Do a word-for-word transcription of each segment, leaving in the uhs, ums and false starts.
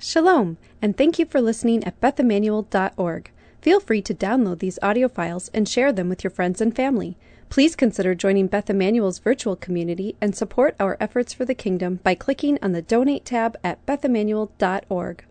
Shalom, and thank you for listening at beth emmanuel dot org. Feel free to download these audio files and share them with your friends and family. Please consider joining Beth Emmanuel's virtual community and support our efforts for the kingdom by clicking on the Donate tab at beth emmanuel dot org.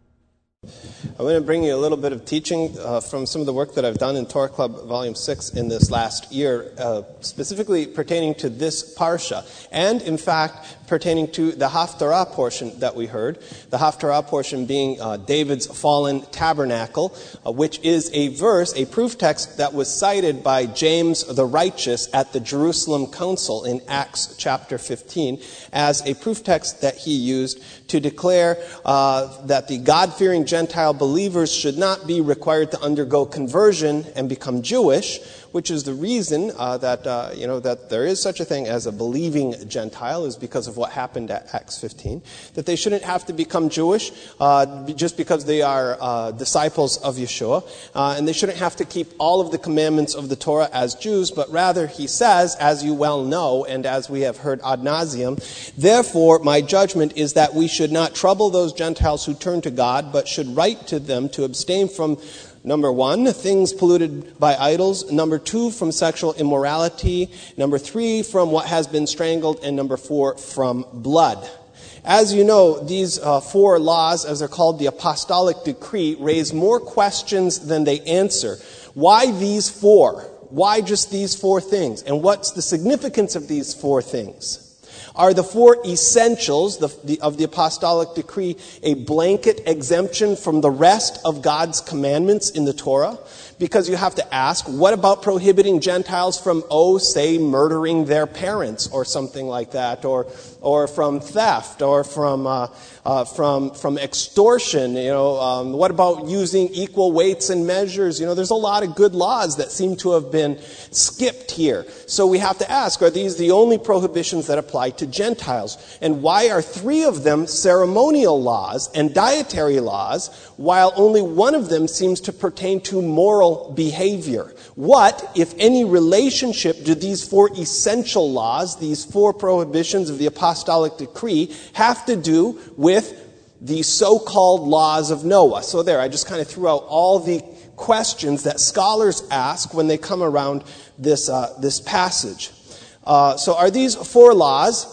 I'm going to bring you a little bit of teaching uh, from some of the work that I've done in Torah Club Volume six in this last year, uh, specifically pertaining to this Parsha, and in fact pertaining to the Haftarah portion that we heard, the Haftarah portion being uh, David's fallen tabernacle, uh, which is a verse, a proof text that was cited by James the Righteous at the Jerusalem Council in Acts chapter fifteen as a proof text that he used to declare uh, that the God-fearing Gentile believers should not be required to undergo conversion and become Jewish, which is the reason uh, that uh, you know that there is such a thing as a believing Gentile, is because of what happened at Acts fifteen. That they shouldn't have to become Jewish uh, just because they are uh, disciples of Yeshua, uh, and they shouldn't have to keep all of the commandments of the Torah as Jews, but rather, he says, as you well know, and as we have heard ad nauseum, therefore my judgment is that we should not trouble those Gentiles who turn to God, but should write to them to abstain from, number one, things polluted by idols. Number two, from sexual immorality. Number three, from what has been strangled. And number four, from blood. As you know, these uh, four laws, as they're called, the apostolic decree, raise more questions than they answer. Why these four? Why just these four things? And what's the significance of these four things? Are the four essentials the, the, of the apostolic decree a blanket exemption from the rest of God's commandments in the Torah? Because you have to ask, what about prohibiting Gentiles from, oh, say, murdering their parents or something like that, or or from theft, or from uh, uh, from from extortion? You know, um, what about using equal weights and measures? You know, there's a lot of good laws that seem to have been skipped here. So we have to ask, are these the only prohibitions that apply to Gentiles? And why are three of them ceremonial laws and dietary laws, while only one of them seems to pertain to moral behavior? What, if any, relationship do these four essential laws, these four prohibitions of the apostolic decree, have to do with the so-called laws of Noah? So there, I just kind of threw out all the questions that scholars ask when they come around this uh, this passage. Uh, so are these four laws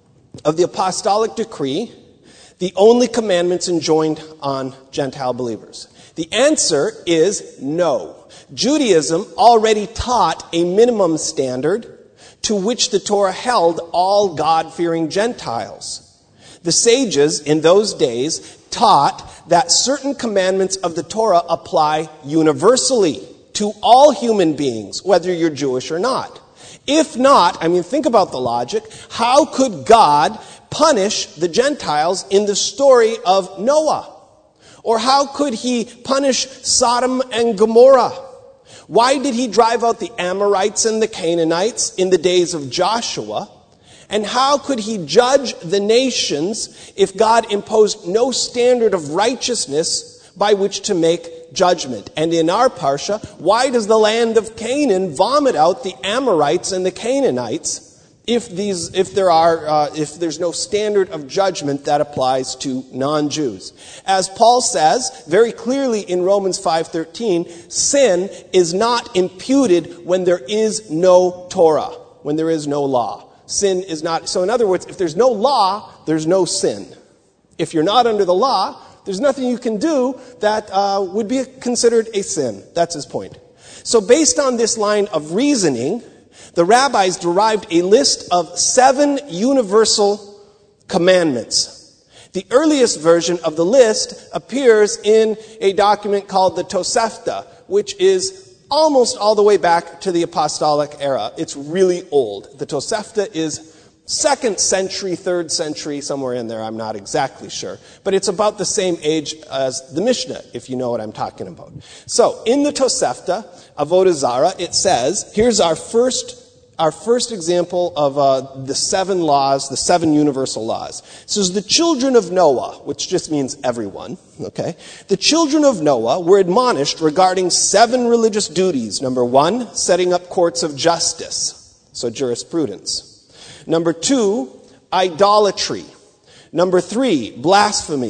of the apostolic decree the only commandments enjoined on Gentile believers? The answer is no. Judaism already taught a minimum standard to which the Torah held all God-fearing Gentiles. The sages in those days taught that certain commandments of the Torah apply universally to all human beings, whether you're Jewish or not. If not, I mean, think about the logic. How could God punish the Gentiles in the story of Noah? Or how could he punish Sodom and Gomorrah? Why did he drive out the Amorites and the Canaanites in the days of Joshua? And how could he judge the nations if God imposed no standard of righteousness by which to make judgment? And in our Parsha, why does the land of Canaan vomit out the Amorites and the Canaanites if these, if there are, uh, if there's no standard of judgment that applies to non-Jews? As Paul says very clearly in Romans five thirteen, sin is not imputed when there is no Torah, when there is no law. Sin is not, so in other words, if there's no law, there's no sin. If you're not under the law, there's nothing you can do that uh, would be considered a sin. That's his point. So based on this line of reasoning, the rabbis derived a list of seven universal commandments. The earliest version of the list appears in a document called the Tosefta, which is almost all the way back to the apostolic era. It's really old. The Tosefta is second century, third century, somewhere in there. I'm not exactly sure. But it's about the same age as the Mishnah, if you know what I'm talking about. So, in the Tosefta, Avodah Zarah, it says, here's our first Our first example of uh, the seven laws, the seven universal laws. It says, the children of Noah, which just means everyone, okay? The children of Noah were admonished regarding seven religious duties. Number one, setting up courts of justice, so jurisprudence. Number two, idolatry. Number three, blasphemy.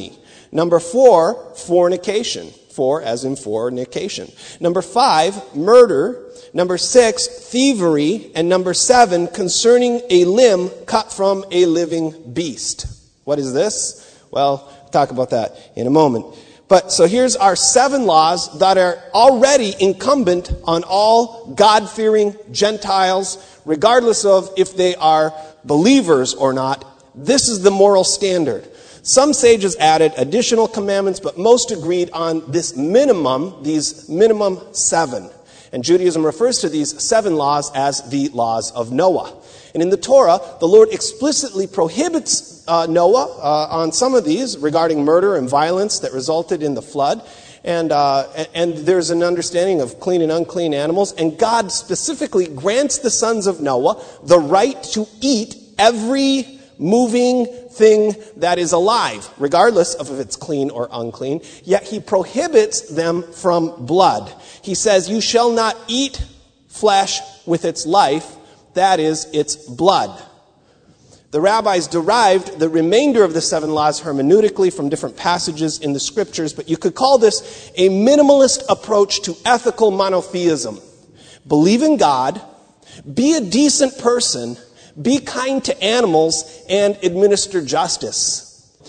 Number four, fornication. Four as in fornication. Number five, murder. Number six, thievery. And number seven, concerning a limb cut from a living beast. What is this? Well, we'll talk about that in a moment. But so here's our seven laws that are already incumbent on all God-fearing Gentiles, regardless of if they are believers or not. This is the moral standard. Some sages added additional commandments, but most agreed on this minimum, these minimum seven. And Judaism refers to these seven laws as the laws of Noah. And in the Torah, the Lord explicitly prohibits uh, Noah uh, on some of these regarding murder and violence that resulted in the flood. And, uh, and there's an understanding of clean and unclean animals. And God specifically grants the sons of Noah the right to eat every moving thing that is alive, regardless of if it's clean or unclean. Yet he prohibits them from blood. He says, you shall not eat flesh with its life, that is, its blood. The rabbis derived the remainder of the seven laws hermeneutically from different passages in the scriptures, but you could call this a minimalist approach to ethical monotheism. Believe in God, be a decent person, be kind to animals, and administer justice.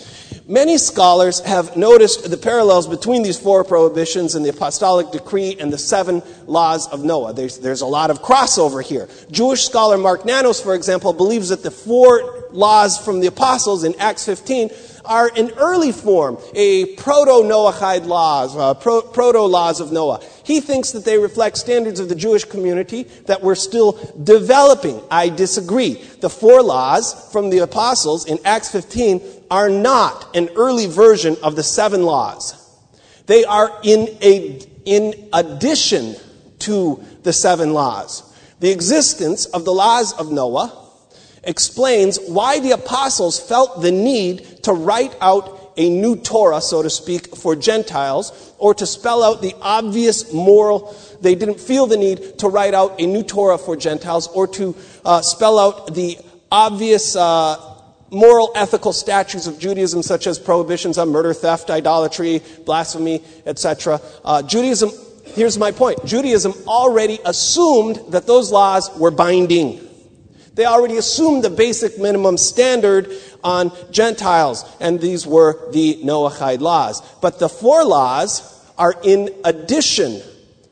Many scholars have noticed the parallels between these four prohibitions in the apostolic decree and the seven laws of Noah. There's, there's a lot of crossover here. Jewish scholar Mark Nanos, for example, believes that the four laws from the apostles in Acts fifteen are an early form, a proto-Noahide laws, uh, pro- proto-laws of Noah. He thinks that they reflect standards of the Jewish community that we're still developing. I disagree. The four laws from the apostles in Acts fifteen are not an early version of the seven laws. They are in a, in addition to the seven laws. The existence of the laws of Noah explains why the apostles felt the need to write out a new Torah, so to speak, for Gentiles, or to spell out the obvious moral. They didn't feel the need to write out a new Torah for Gentiles, or to uh, spell out the obvious uh, moral, ethical statutes of Judaism, such as prohibitions on murder, theft, idolatry, blasphemy, et cetera. Uh, Judaism, here's my point. Judaism already assumed that those laws were binding. They already assumed the basic minimum standard on Gentiles, and these were the Noahide laws. But the four laws are in addition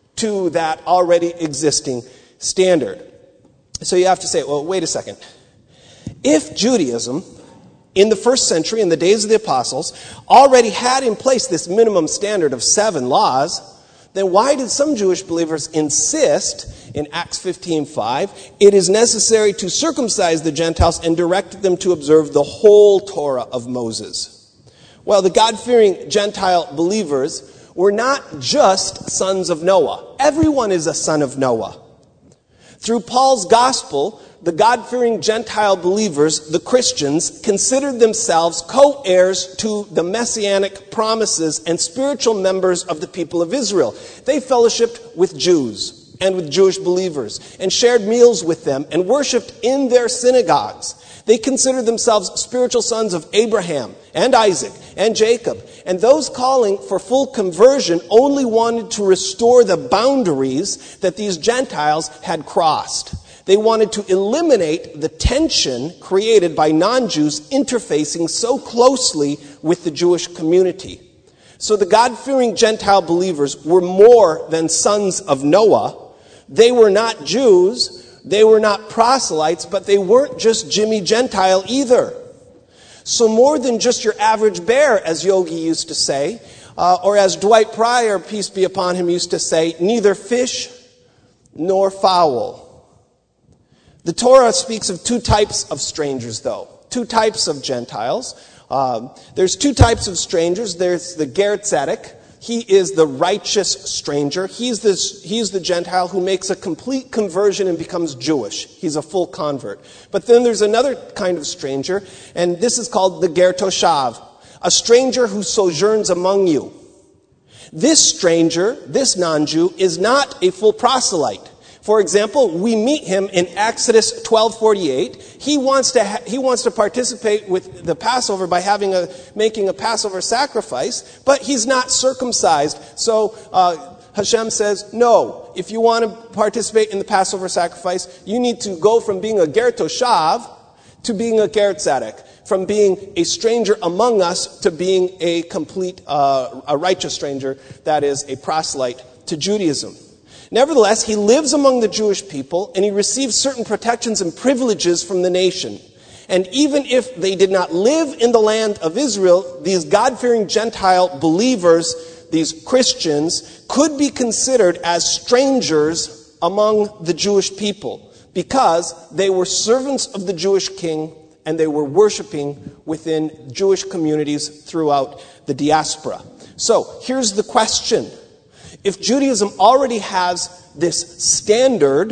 to that already existing standard. So you have to say, well, wait a second. If Judaism, in the first century, in the days of the apostles, already had in place this minimum standard of seven laws, then why did some Jewish believers insist in Acts fifteen five, it is necessary to circumcise the Gentiles and direct them to observe the whole Torah of Moses? Well, the God-fearing Gentile believers were not just sons of Noah. Everyone is a son of Noah. Through Paul's gospel, the God-fearing Gentile believers, the Christians, considered themselves co-heirs to the messianic promises and spiritual members of the people of Israel. They fellowshiped with Jews and with Jewish believers and shared meals with them and worshipped in their synagogues. They considered themselves spiritual sons of Abraham and Isaac and Jacob. And those calling for full conversion only wanted to restore the boundaries that these Gentiles had crossed. They wanted to eliminate the tension created by non-Jews interfacing so closely with the Jewish community. So the God-fearing Gentile believers were more than sons of Noah. They were not Jews, they were not proselytes, but they weren't just Jimmy Gentile either. So more than just your average bear, as Yogi used to say, uh, or as Dwight Pryor, peace be upon him, used to say, neither fish nor fowl. The Torah speaks of two types of strangers, though. Two types of Gentiles. Um, there's two types of strangers. There's the Ger Tzedek. He is the righteous stranger. He's, this, he's the Gentile who makes a complete conversion and becomes Jewish. He's a full convert. But then there's another kind of stranger, and this is called the Ger Toshav, a stranger who sojourns among you. This stranger, this non-Jew, is not a full proselyte, For example, we meet him in Exodus twelve forty-eight. He wants to ha- he wants to participate with the Passover by having a making a Passover sacrifice, but he's not circumcised. So uh, Hashem says, no, if you want to participate in the Passover sacrifice, you need to go from being a ger toshav to being a ger tzedek, from being a stranger among us to being a complete, uh, a righteous stranger, that is, a proselyte to Judaism. Nevertheless, he lives among the Jewish people, and he receives certain protections and privileges from the nation. And even if they did not live in the land of Israel, these God-fearing Gentile believers, these Christians, could be considered as strangers among the Jewish people because they were servants of the Jewish king and they were worshiping within Jewish communities throughout the diaspora. So, here's the question. If Judaism already has this standard,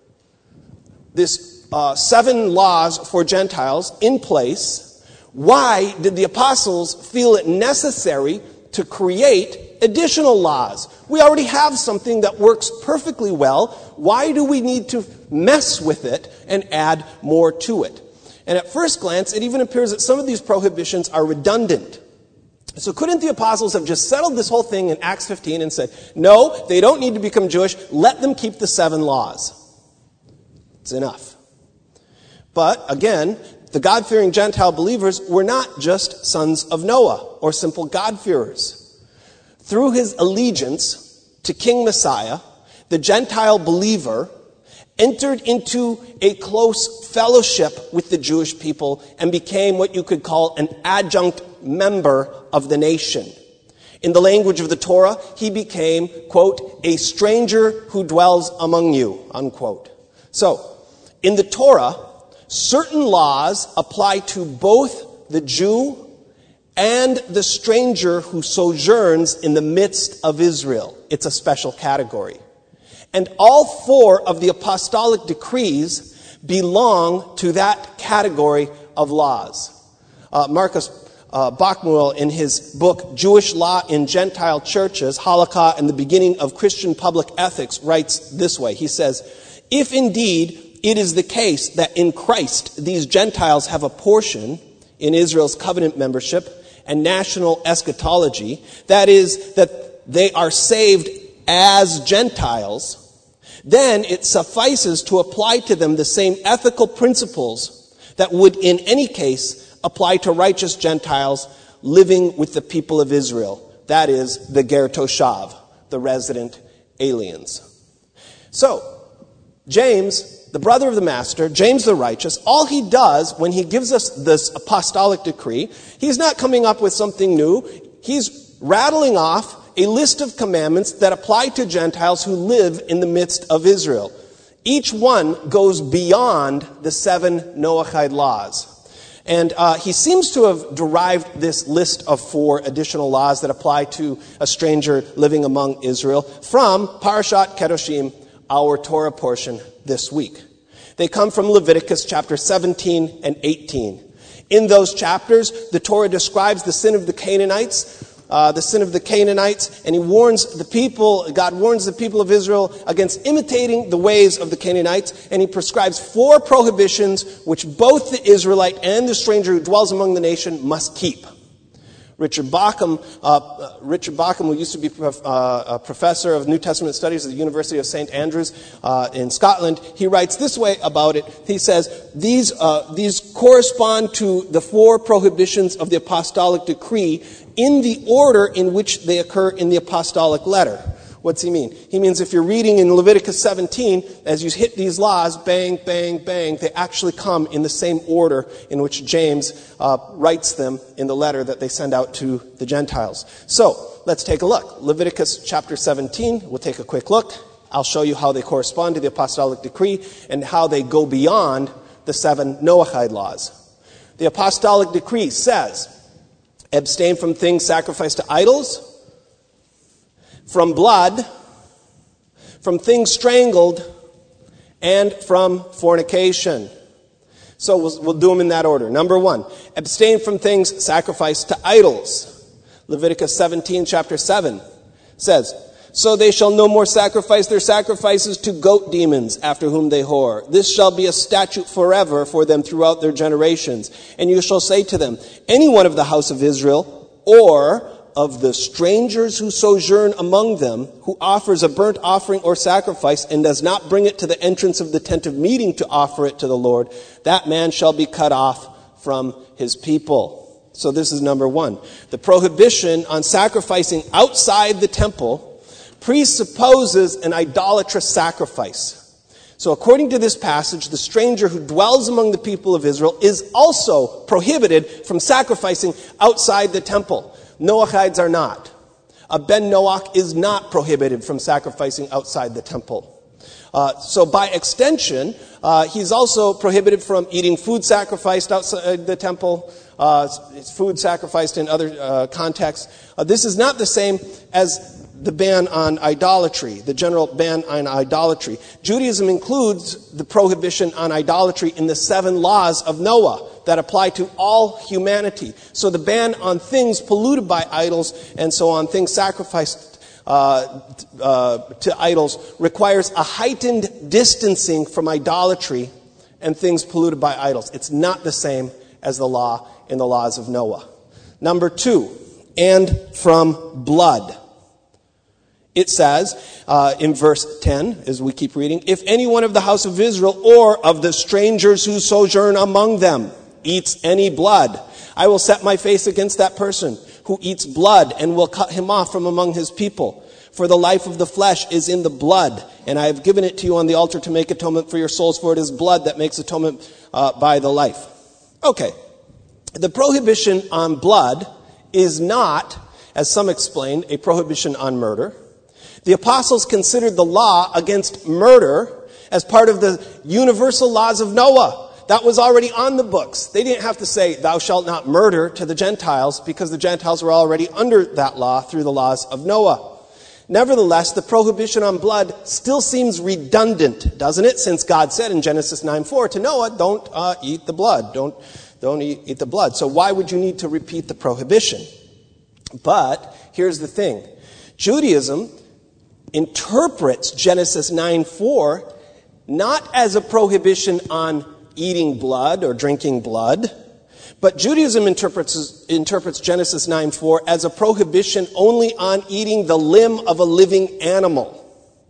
this uh, seven laws for Gentiles in place, why did the apostles feel it necessary to create additional laws? We already have something that works perfectly well. Why do we need to mess with it and add more to it? And at first glance, it even appears that some of these prohibitions are redundant. So couldn't the apostles have just settled this whole thing in Acts fifteen and said, no, they don't need to become Jewish, let them keep the seven laws? It's enough. But again, the God-fearing Gentile believers were not just sons of Noah or simple God-fearers. Through his allegiance to King Messiah, the Gentile believer entered into a close fellowship with the Jewish people and became what you could call an adjunct member of the nation. In the language of the Torah, he became, quote, a stranger who dwells among you, unquote. So, in the Torah, certain laws apply to both the Jew and the stranger who sojourns in the midst of Israel. It's a special category. And all four of the apostolic decrees belong to that category of laws. Uh, Marcus uh, Bachmuel, in his book, Jewish Law in Gentile Churches, Halakha and the Beginning of Christian Public Ethics, writes this way. He says, if indeed it is the case that in Christ these Gentiles have a portion in Israel's covenant membership and national eschatology, that is, that they are saved as Gentiles, then it suffices to apply to them the same ethical principles that would in any case apply to righteous Gentiles living with the people of Israel. That is, the ger toshav, the resident aliens. So, James, the brother of the master, James the righteous, all he does when he gives us this apostolic decree, he's not coming up with something new. He's rattling off a list of commandments that apply to Gentiles who live in the midst of Israel. Each one goes beyond the seven Noahide laws. And uh, he seems to have derived this list of four additional laws that apply to a stranger living among Israel from Parashat Kedoshim, our Torah portion this week. They come from Leviticus chapter seventeen and eighteen. In those chapters, the Torah describes the sin of the Canaanites, Uh, the sin of the Canaanites, and he warns the people, God warns the people of Israel against imitating the ways of the Canaanites, and he prescribes four prohibitions which both the Israelite and the stranger who dwells among the nation must keep. Richard Bauckham, uh, Richard Bauckham, who used to be prof, uh, a professor of New Testament studies at the University of Saint Andrews uh, in Scotland, he writes this way about it. He says, these, uh, these correspond to the four prohibitions of the apostolic decree in the order in which they occur in the apostolic letter. What's he mean? He means if you're reading in Leviticus seventeen, as you hit these laws, bang, bang, bang, they actually come in the same order in which James uh, writes them in the letter that they send out to the Gentiles. So, let's take a look. Leviticus chapter seventeen, we'll take a quick look. I'll show you how they correspond to the apostolic decree and how they go beyond the seven Noahide laws. The apostolic decree says, abstain from things sacrificed to idols, from blood, from things strangled, and from fornication. So we'll, we'll do them in that order. Number one, abstain from things sacrificed to idols. Leviticus seventeen, chapter seven says, So they shall no more sacrifice their sacrifices to goat demons after whom they whore. This shall be a statute forever for them throughout their generations. And you shall say to them, any one of the house of Israel, or of the strangers who sojourn among them, who offers a burnt offering or sacrifice and does not bring it to the entrance of the tent of meeting to offer it to the Lord, that man shall be cut off from his people. So this is number one. The prohibition on sacrificing outside the temple presupposes an idolatrous sacrifice. So according to this passage, the stranger who dwells among the people of Israel is also prohibited from sacrificing outside the temple. Noachides are not. A Ben Noach is not prohibited from sacrificing outside the temple. Uh, so by extension, uh, he's also prohibited from eating food sacrificed outside the temple, uh, food sacrificed in other uh, contexts. Uh, this is not the same as the ban on idolatry, the general ban on idolatry. Judaism includes the prohibition on idolatry in the seven laws of Noah that apply to all humanity. So the ban on things polluted by idols and so on, things sacrificed uh, uh, to idols, requires a heightened distancing from idolatry and things polluted by idols. It's not the same as the law in the laws of Noah. Number two, and from blood. It says uh, in verse ten, as we keep reading, if any one of the house of Israel or of the strangers who sojourn among them eats any blood, I will set my face against that person who eats blood and will cut him off from among his people. For the life of the flesh is in the blood, and I have given it to you on the altar to make atonement for your souls, for it is blood that makes atonement uh, by the life. Okay, the prohibition on blood is not, as some explain, a prohibition on murder. The apostles considered the law against murder as part of the universal laws of Noah. That was already on the books. They didn't have to say, thou shalt not murder to the Gentiles, because the Gentiles were already under that law through the laws of Noah. Nevertheless, the prohibition on blood still seems redundant, doesn't it? Since God said in Genesis nine four to Noah, don't uh, eat the blood. Don't, don't eat, eat the blood. So why would you need to repeat the prohibition? But here's the thing. Judaism interprets Genesis nine four not as a prohibition on eating blood or drinking blood, but Judaism interprets, interprets Genesis nine four as a prohibition only on eating the limb of a living animal.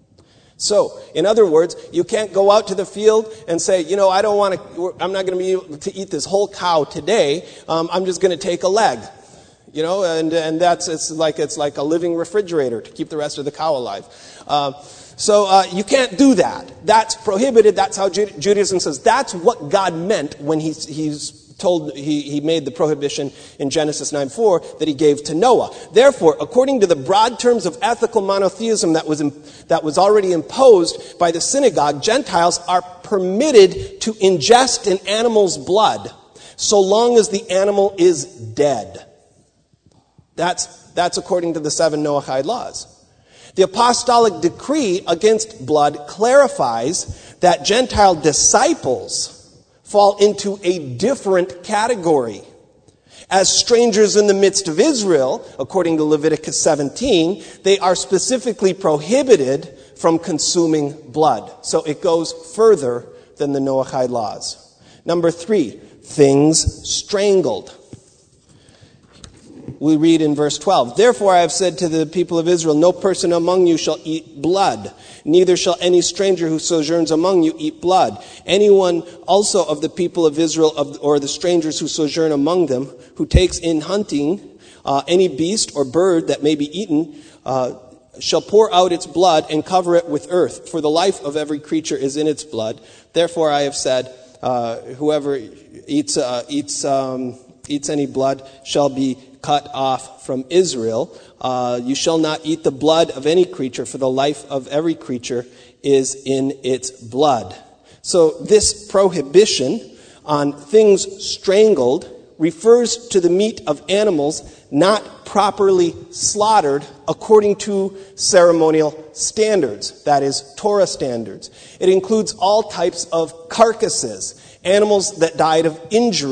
So, in other words, you can't go out to the field and say, you know, I don't want to, I'm not going to be able to eat this whole cow today, um, I'm just going to take a leg. You know, and and that's it's like it's like a living refrigerator to keep the rest of the cow alive. Uh, so uh, you can't do that. That's prohibited. That's how Ju- Judaism says. That's what God meant when he he's told he he made the prohibition in Genesis nine four that he gave to Noah. Therefore, according to the broad terms of ethical monotheism that was in, that was already imposed by the synagogue, Gentiles are permitted to ingest an animal's blood so long as the animal is dead. That's, that's according to the seven Noahide laws. The apostolic decree against blood clarifies that Gentile disciples fall into a different category. As strangers in the midst of Israel, according to Leviticus seventeen, they are specifically prohibited from consuming blood. So it goes further than the Noahide laws. Number three, things strangled. We read in verse twelve, therefore I have said to the people of Israel, no person among you shall eat blood, neither shall any stranger who sojourns among you eat blood. Anyone also of the people of Israel of, or the strangers who sojourn among them, who takes in hunting uh, any beast or bird that may be eaten, uh, shall pour out its blood and cover it with earth, for the life of every creature is in its blood. Therefore I have said, uh, whoever eats, uh, eats, um, eats any blood shall be cut off from Israel. Uh, you shall not eat the blood of any creature, for the life of every creature is in its blood. So this prohibition on things strangled refers to the meat of animals not properly slaughtered according to ceremonial standards, that is, Torah standards. It includes all types of carcasses, animals that died of injury,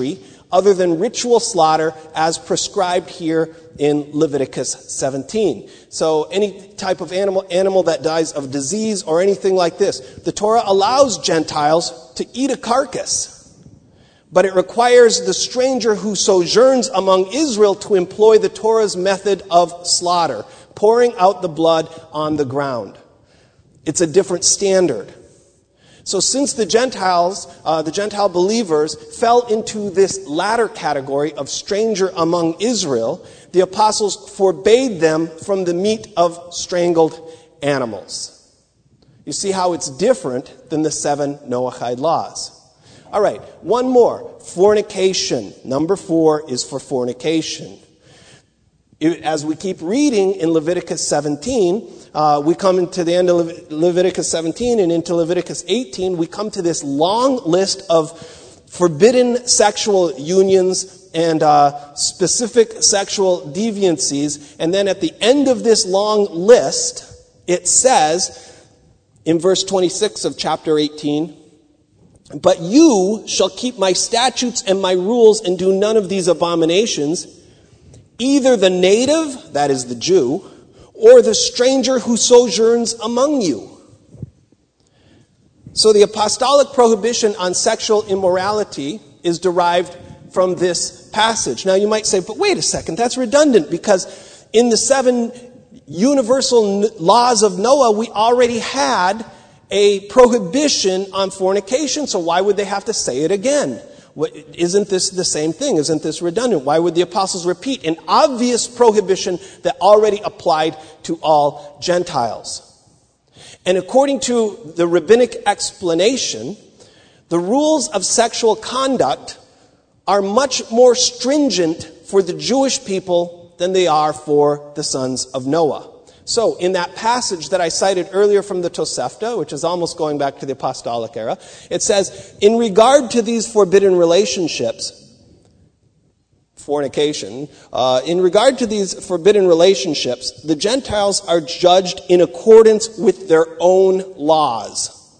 other than ritual slaughter as prescribed here in Leviticus seventeen. So any type of animal, animal that dies of disease or anything like this, the Torah allows Gentiles to eat a carcass. But it requires the stranger who sojourns among Israel to employ the Torah's method of slaughter, pouring out the blood on the ground. It's a different standard. So since the Gentiles, uh, the Gentile believers fell into this latter category of stranger among Israel, the apostles forbade them from the meat of strangled animals. You see how it's different than the seven Noahide laws. All right, one more. Fornication. Number four is for fornication. As we keep reading in Leviticus seventeen, uh, we come into the end of Le- Leviticus seventeen and into Leviticus eighteen, we come to this long list of forbidden sexual unions and uh, specific sexual deviancies. And then at the end of this long list, it says in verse twenty-six of chapter eighteen, "But you shall keep my statutes and my rules and do none of these abominations. Either the native," that is the Jew, "or the stranger who sojourns among you." So the apostolic prohibition on sexual immorality is derived from this passage. Now you might say, but wait a second, that's redundant, because in the seven universal laws of Noah, we already had a prohibition on fornication, so why would they have to say it again? What, isn't this the same thing? Isn't this redundant? Why would the apostles repeat an obvious prohibition that already applied to all Gentiles? And according to the rabbinic explanation, the rules of sexual conduct are much more stringent for the Jewish people than they are for the sons of Noah. So, in that passage that I cited earlier from the Tosefta, which is almost going back to the apostolic era, it says, in regard to these forbidden relationships, fornication, uh, in regard to these forbidden relationships, the Gentiles are judged in accordance with their own laws.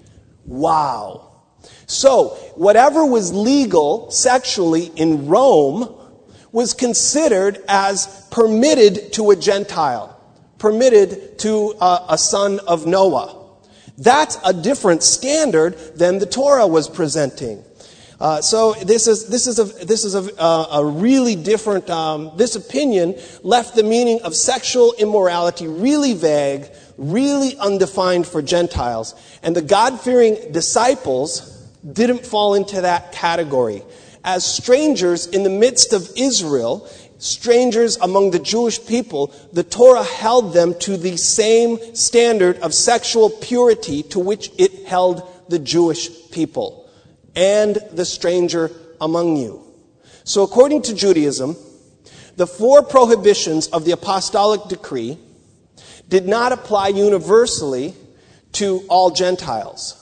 Wow. So, whatever was legal sexually in Rome was considered as permitted to a Gentile. Permitted to uh, a son of Noah. That's a different standard than the Torah was presenting. Uh, so this is this is a this is a, a really different. Um, this opinion left the meaning of sexual immorality really vague, really undefined for Gentiles, and the God-fearing disciples didn't fall into that category. As strangers in the midst of Israel, strangers among the Jewish people, the Torah held them to the same standard of sexual purity to which it held the Jewish people and the stranger among you. So according to Judaism, the four prohibitions of the apostolic decree did not apply universally to all Gentiles.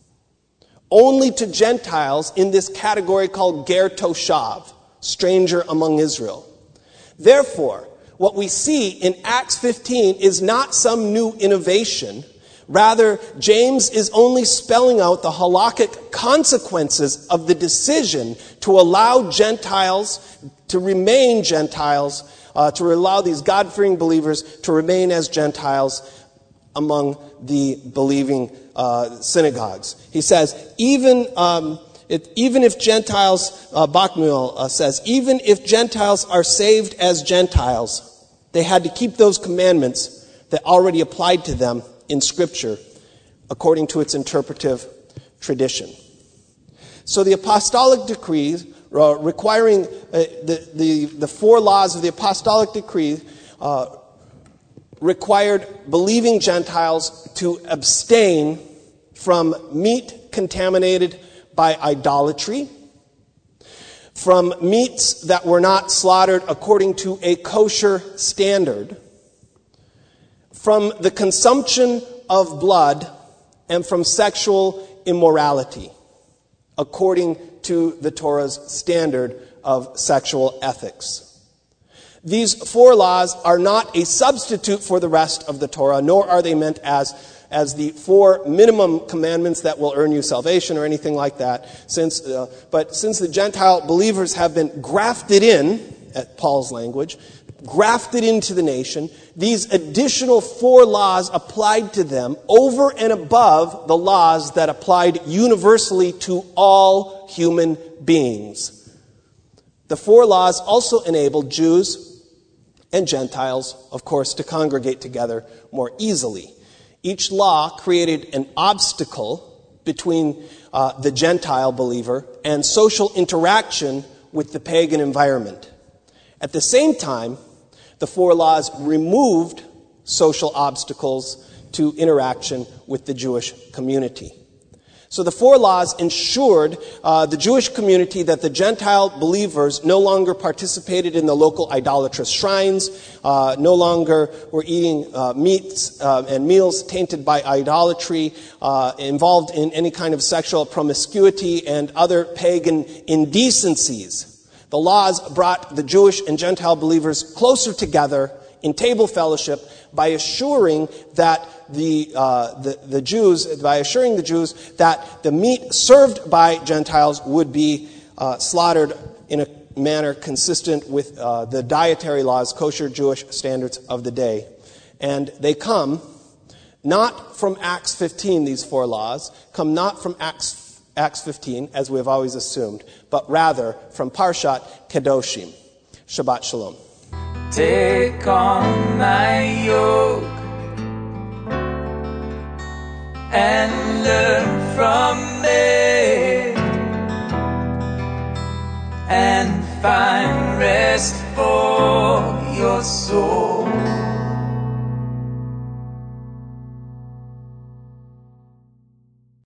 Only to Gentiles in this category called Ger Toshav, stranger among Israel. Therefore, what we see in Acts fifteen is not some new innovation. Rather, James is only spelling out the halakhic consequences of the decision to allow Gentiles to remain Gentiles, uh, to allow these God-fearing believers to remain as Gentiles among the believing uh, synagogues. He says, even... Um, It, even if Gentiles, uh, Bachmuel uh, says, even if Gentiles are saved as Gentiles, they had to keep those commandments that already applied to them in Scripture according to its interpretive tradition. So the apostolic decrees uh, requiring uh, the, the, the four laws of the apostolic decree uh, required believing Gentiles to abstain from meat contaminated by idolatry, from meats that were not slaughtered according to a kosher standard, from the consumption of blood, and from sexual immorality, according to the Torah's standard of sexual ethics. These four laws are not a substitute for the rest of the Torah, nor are they meant as as the four minimum commandments that will earn you salvation or anything like that. Since, uh, but since the Gentile believers have been grafted in, at Paul's language, grafted into the nation, these additional four laws applied to them over and above the laws that applied universally to all human beings. The four laws also enabled Jews and Gentiles, of course, to congregate together more easily. Each law created an obstacle between uh, the Gentile believer and social interaction with the pagan environment. At the same time, the four laws removed social obstacles to interaction with the Jewish community. So the four laws ensured uh, the Jewish community that the Gentile believers no longer participated in the local idolatrous shrines, uh, no longer were eating uh, meats uh, and meals tainted by idolatry, uh, involved in any kind of sexual promiscuity and other pagan indecencies. The laws brought the Jewish and Gentile believers closer together in table fellowship by assuring that the, uh, the the Jews, by assuring the Jews that the meat served by Gentiles would be uh, slaughtered in a manner consistent with uh, the dietary laws, kosher Jewish standards of the day. And they come not from Acts fifteen, these four laws, come not from Acts Acts fifteen, as we have always assumed, but rather from Parshat Kedoshim. Shabbat Shalom. Take on my yoke and learn from me and find rest for your soul.